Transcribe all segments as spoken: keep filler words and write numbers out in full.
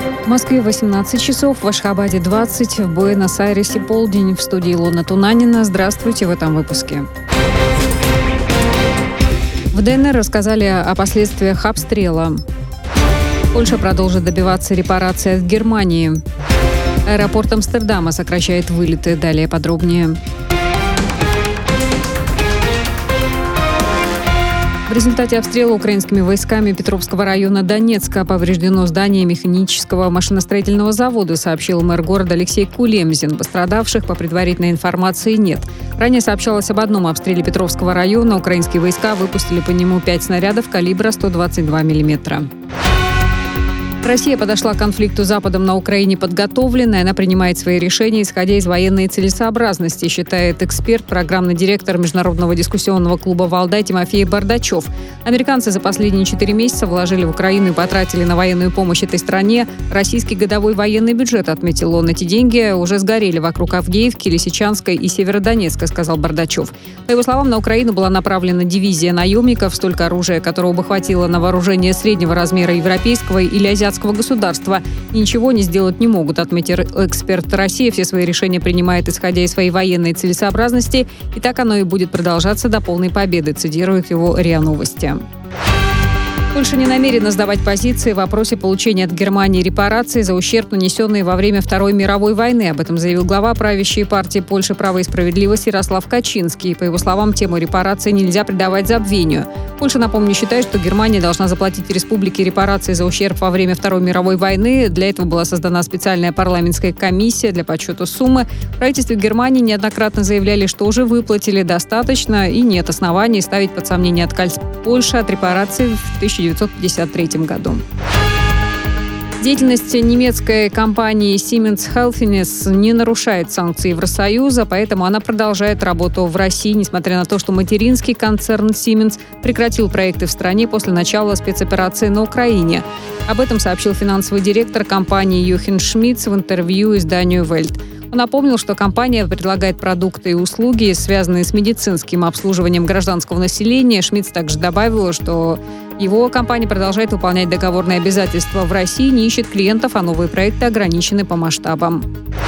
В Москве восемнадцать часов, в Ашхабаде двадцать, в Буэнос-Айресе полдень. В студии Илона Тунанина. Здравствуйте в этом выпуске. В ДНР рассказали о последствиях обстрела. Польша продолжит добиваться репараций от Германии. Аэропорт Амстердама сокращает вылеты. Далее подробнее. В результате обстрела украинскими войсками Петровского района Донецка повреждено здание механического машиностроительного завода, сообщил мэр города Алексей Кулемзин. Пострадавших, по предварительной информации, нет. Ранее сообщалось об одном обстреле Петровского района. Украинские войска выпустили по нему пять снарядов калибра сто двадцать два миллиметра. Россия подошла к конфликту с Западом на Украине подготовленной. Она принимает свои решения, исходя из военной целесообразности, считает эксперт, программный директор Международного дискуссионного клуба «Валдай» Тимофей Бардачев. Американцы за последние четыре месяца вложили в Украину и потратили на военную помощь этой стране российский годовой военный бюджет, отметил он. Эти деньги уже сгорели вокруг Авдеевки, Лисичанска и Северодонецка, сказал Бардачев. По его словам, на Украину была направлена дивизия наемников, столько оружия, которого бы хватило на вооружение среднего размера европейского или азиатского государства. Ничего не сделать не могут, отметил эксперт. Россия все свои решения принимает, исходя из своей военной целесообразности, и так оно и будет продолжаться до полной победы, цитирует его РИА Новости. Польша не намерена сдавать позиции в вопросе получения от Германии репараций за ущерб, нанесенный во время Второй мировой войны. Об этом заявил глава правящей партии Польши «Право и справедливость» Ярослав Качинский. По его словам, тему репараций нельзя придавать забвению. Польша, напомню, считает, что Германия должна заплатить республике репарации за ущерб во время Второй мировой войны. Для этого была создана специальная парламентская комиссия для подсчета суммы. В правительстве Германии неоднократно заявляли, что уже выплатили достаточно и нет оснований ставить под сомнение отказ Польши от репараций в тысяча девятьсот пятьдесят третьем году. Деятельность немецкой компании Siemens Healthineers не нарушает санкции Евросоюза, поэтому она продолжает работу в России, несмотря на то, что материнский концерн Siemens прекратил проекты в стране после начала спецоперации на Украине. Об этом сообщил финансовый директор компании Юхен Шмидц в интервью изданию Welt. Он напомнил, что компания предлагает продукты и услуги, связанные с медицинским обслуживанием гражданского населения. Шмидц также добавил, что его компания продолжает выполнять договорные обязательства в России, не ищет клиентов, а новые проекты ограничены по масштабам.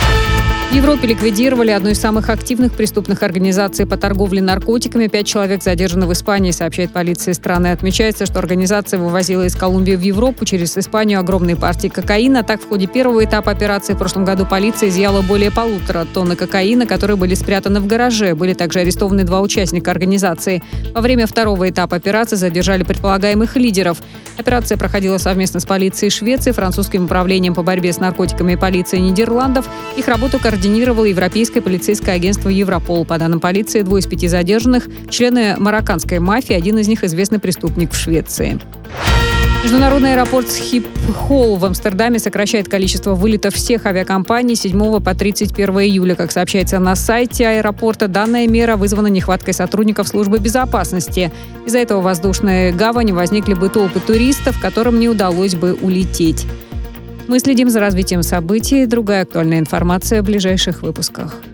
В Европе ликвидировали одну из самых активных преступных организаций по торговле наркотиками. Пять человек задержаны в Испании, сообщает полиция страны. Отмечается, что организация вывозила из Колумбии в Европу через Испанию огромные партии кокаина. Так, в ходе первого этапа операции в прошлом году полиция изъяла более полутора тонны кокаина, которые были спрятаны в гараже. Были также арестованы два участника организации. Во время второго этапа операции задержали предполагаемых лидеров. Операция проходила совместно с полицией Швеции, французским управлением по борьбе с наркотиками и полицией Нидерландов. Их работу координировали координировало Европейское полицейское агентство Европол. По данным полиции, двое из пяти задержанных – члены марокканской мафии, один из них – известный преступник в Швеции. Международный аэропорт Схипхол в Амстердаме сокращает количество вылетов всех авиакомпаний с седьмого по тридцать первое июля. Как сообщается на сайте аэропорта, данная мера вызвана нехваткой сотрудников службы безопасности. Из-за этого в воздушной гавани возникли бы толпы туристов, которым не удалось бы улететь. Мы следим за развитием событий. Другая актуальная информация в ближайших выпусках.